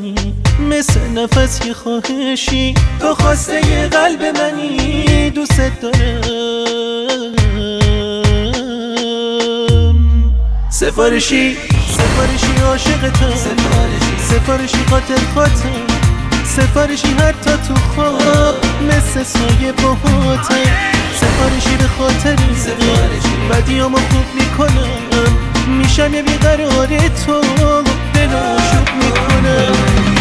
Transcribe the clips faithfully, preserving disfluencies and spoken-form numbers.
میزنی مثل نفس یه خواهشی، تو خواسته یه قلب منی، دوست دارم. سفارشی سفارشی عاشقتم، سفارشی قاتل خاطر، سفارشی حتی تو خواب مثل سایه باهاتم، سفارشی به خاطری بدیامو خوب میکنم، میشم یه بیقرار تو دلو شوک میکنم.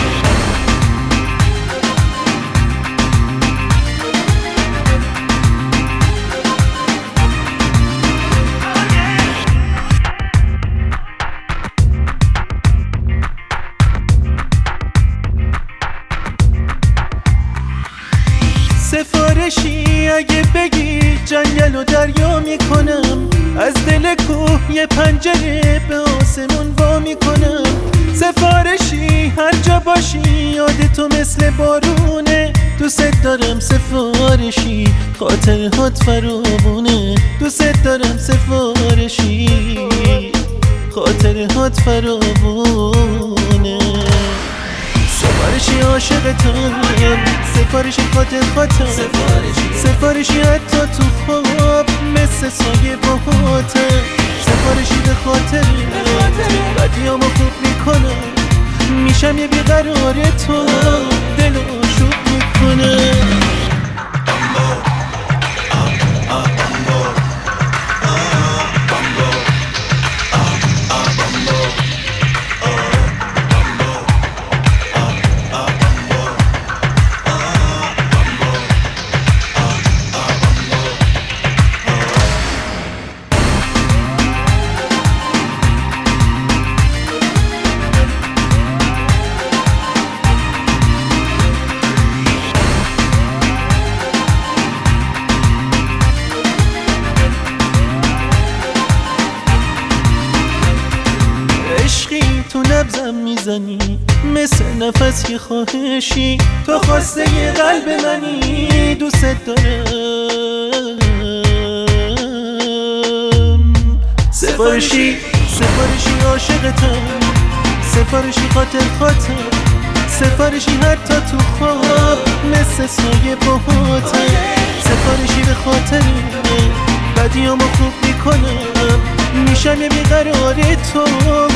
سفارشی اگه بگی جنگل و دریا میکنم، از دل کوه یه پنجره به آسمون وا میکنم. سفارشی هر جا باشی یاد تو مثل بارونه، دوست دارم. سفارشی خاطرهات فراوونه، دوست دارم. سفارشی خاطرهات فراوونه. سفارشی عاشقتم، سفارشی قاتل خاطر، سفارشی حتی تو خواب مثل سایه باهاتم، سفارشی به خاطر بدیامو خوب میکنم، میشم یه بیقرار تو دلو شوک میکنم. تو نبضم میزنی مثل نفس یه خواهشی، تو خواسته یه قلب منی، دوست دارم. سفارشی سفارشی عاشقتم، سفارشی قاتل خاطر، سفارشی حتی تو خواب مثل سایه باهاتم، سفارشی به خاطر بدیامو خوب میکنم، میشم یه بیقرار تو